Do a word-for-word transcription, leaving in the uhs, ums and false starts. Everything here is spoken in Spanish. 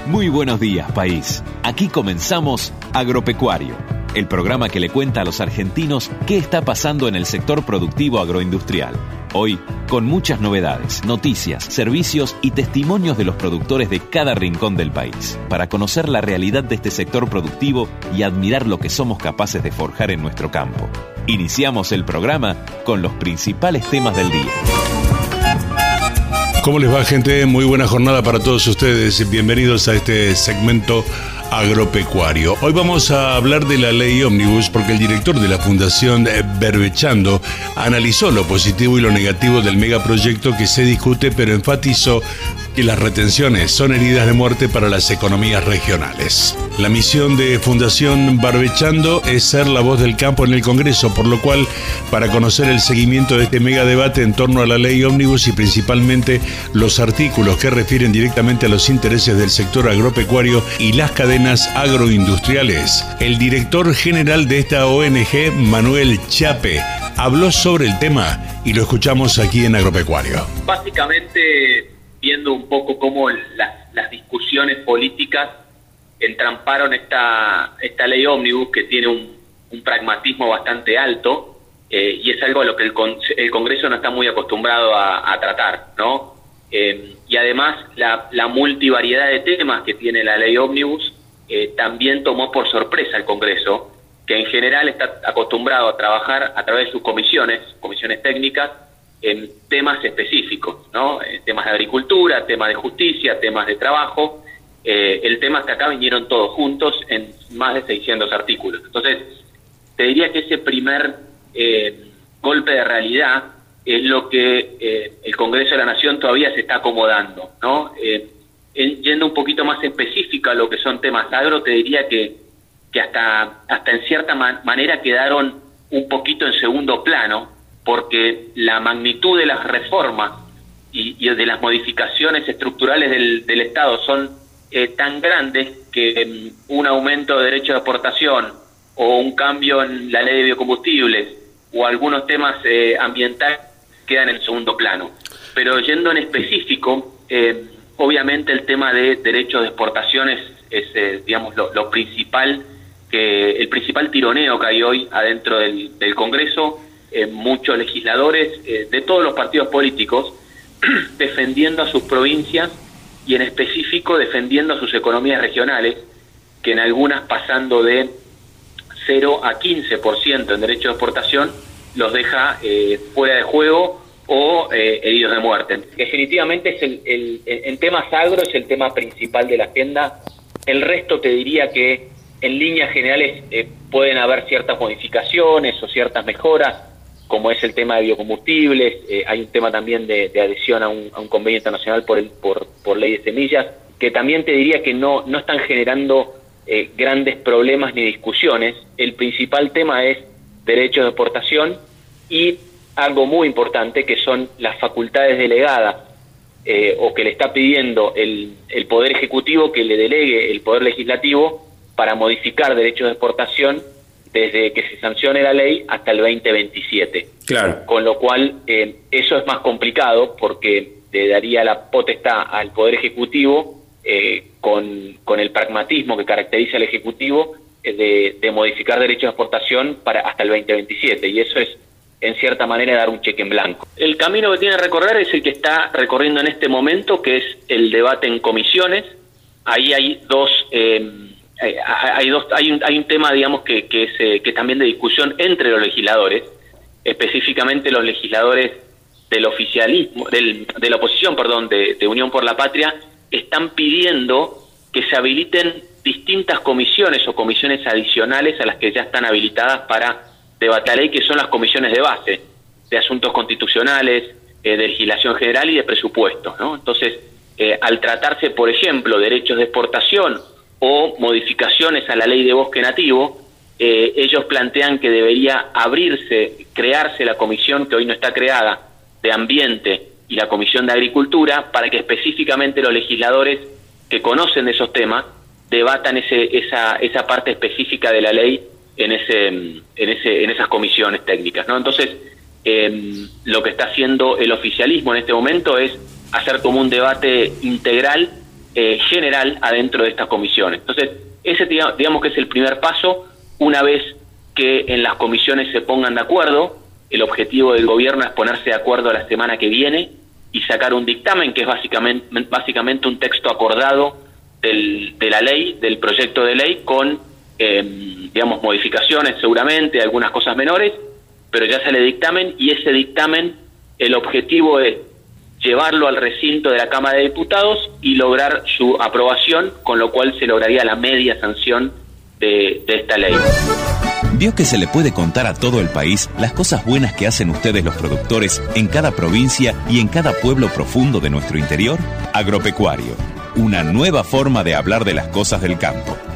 Muy buenos días, país. Aquí comenzamos Agropecuario, el programa que le cuenta a los argentinos qué está pasando en el sector productivo agroindustrial. Hoy, con muchas novedades, noticias, servicios y testimonios de los productores de cada rincón del país, para conocer la realidad de este sector productivo y admirar lo que somos capaces de forjar en nuestro campo. Iniciamos el programa con los principales temas del día. ¿Cómo les va, gente? Muy buena jornada para todos ustedes. Bienvenidos a este segmento agropecuario. Hoy vamos a hablar de la ley Ómnibus porque el director de la Fundación Barbechando analizó lo positivo y lo negativo del megaproyecto que se discute, pero enfatizó que las retenciones son heridas de muerte para las economías regionales. La misión de Fundación Barbechando es ser la voz del campo en el Congreso, por lo cual, para conocer el seguimiento de este megadebate en torno a la ley Ómnibus y principalmente los artículos que refieren directamente a los intereses del sector agropecuario y las cadenas agroindustriales, el director general de esta O N G, Manuel Chape, habló sobre el tema y lo escuchamos aquí en Agropecuario. Básicamente, viendo un poco cómo las, las discusiones políticas entramparon esta, esta ley Ómnibus, que tiene un, un pragmatismo bastante alto, eh, y es algo a lo que el, con, el Congreso no está muy acostumbrado a, a tratar, ¿no? Eh, y además, la, la multivariedad de temas que tiene la ley Ómnibus eh, también tomó por sorpresa al Congreso, que en general está acostumbrado a trabajar a través de sus comisiones, comisiones técnicas, en temas específicos, ¿no? En temas de agricultura, temas de justicia, temas de trabajo. Eh, el tema es que acá vinieron todos juntos en más de seiscientos artículos. Entonces, te diría que ese primer eh, golpe de realidad es lo que eh, el Congreso de la Nación todavía se está acomodando, ¿no? Eh, en, yendo un poquito más específico a lo que son temas agro, te diría que, que hasta, hasta en cierta man- manera quedaron un poquito en segundo plano, porque la magnitud de las reformas y, y de las modificaciones estructurales del, del Estado son eh, tan grandes que um, un aumento de derechos de exportación o un cambio en la ley de biocombustibles o algunos temas eh, ambientales quedan en segundo plano. Pero yendo en específico, eh, obviamente el tema de derechos de exportación es, es eh, digamos, lo, lo principal, que el principal tironeo que hay hoy adentro del, del Congreso. Eh, muchos legisladores eh, de todos los partidos políticos defendiendo a sus provincias y en específico defendiendo a sus economías regionales, que en algunas pasando de cero a quince por ciento en derecho de exportación los deja eh, fuera de juego o eh, heridos de muerte. Definitivamente es el, el, en temas agro es el tema principal de la agenda. El resto te diría que en líneas generales eh, pueden haber ciertas modificaciones o ciertas mejoras, como es el tema de biocombustibles. Eh, hay un tema también de, de adhesión a un, a un convenio internacional por, el, por, por ley de semillas, que también te diría que no, no están generando eh, grandes problemas ni discusiones. El principal tema es derechos de exportación y algo muy importante, que son las facultades delegadas eh, o que le está pidiendo el, el Poder Ejecutivo que le delegue el Poder Legislativo para modificar derechos de exportación desde que se sancione la ley hasta el veinte veintisiete. Claro. Con lo cual, eh, eso es más complicado porque le daría la potestad al Poder Ejecutivo, eh, con, con el pragmatismo que caracteriza al Ejecutivo, eh, de, de modificar derechos de exportación para hasta el veinte veintisiete, y eso es, en cierta manera, dar un cheque en blanco. El camino que tiene que recorrer es el que está recorriendo en este momento, que es el debate en comisiones. Ahí hay dos... Eh, Hay dos, hay un, hay un tema, digamos, que, que es eh, que es también de discusión entre los legisladores, específicamente los legisladores del oficialismo, del, de la oposición, perdón, de, de Unión por la Patria, están pidiendo que se habiliten distintas comisiones o comisiones adicionales a las que ya están habilitadas para debatir la ley, que son las comisiones de base, de asuntos constitucionales, eh, de legislación general y de presupuestos, ¿no? Entonces, eh, al tratarse, por ejemplo, derechos de exportación o modificaciones a la ley de bosque nativo, eh, ellos plantean que debería abrirse, crearse la comisión que hoy no está creada, de ambiente, y la comisión de agricultura, para que específicamente los legisladores que conocen de esos temas debatan ese, esa, esa parte específica de la ley en ese, en ese, en esas comisiones técnicas, ¿no? Entonces, eh, lo que está haciendo el oficialismo en este momento es hacer como un debate integral eh, general adentro de estas comisiones. Entonces, ese digamos que es el primer paso. Una vez que en las comisiones se pongan de acuerdo, el objetivo del gobierno es ponerse de acuerdo la semana que viene y sacar un dictamen que es básicamente, básicamente un texto acordado del, de la ley, del proyecto de ley, con, eh, digamos, modificaciones seguramente, algunas cosas menores, pero ya sale dictamen, y ese dictamen, el objetivo es llevarlo al recinto de la Cámara de Diputados y lograr su aprobación, con lo cual se lograría la media sanción de, de esta ley. ¿Vio que se le puede contar a todo el país las cosas buenas que hacen ustedes los productores en cada provincia y en cada pueblo profundo de nuestro interior? Agropecuario, una nueva forma de hablar de las cosas del campo.